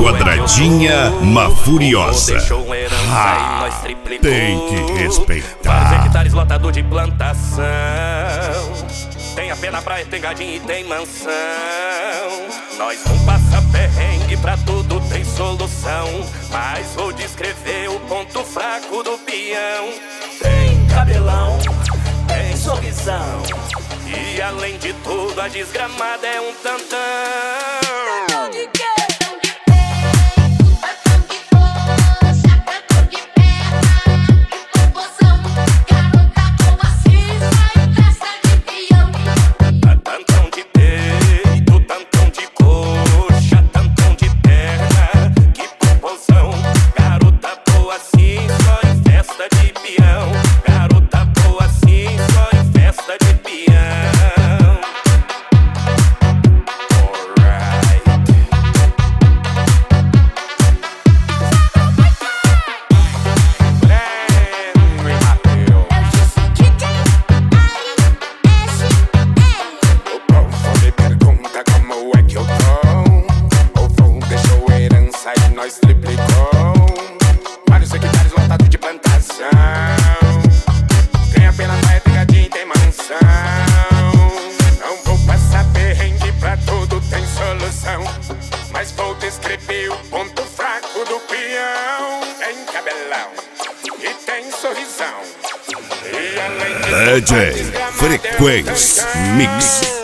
Quadradinha Mafuriosa. Tem que respeitar. Vários hectares lotado de plantação. Tem a pena, praia, tem gadinho e tem mansão. Nós não passa perrengue, pra tudo tem solução. Mas vou descrever o ponto fraco do peão. Tem cabelão, tem sorrisão. E além de tudo, a desgramada é um tantão. Nós triplicou. Vários hectares lotados de plantação. Tem a pena, praia, tem gadinho, tem mansão. Não vou passar perrengue, pra tudo tem solução. Mas vou descrever o ponto fraco do peão. Tem cabelão e tem sorrisão. E além de DJ Frequência Mix.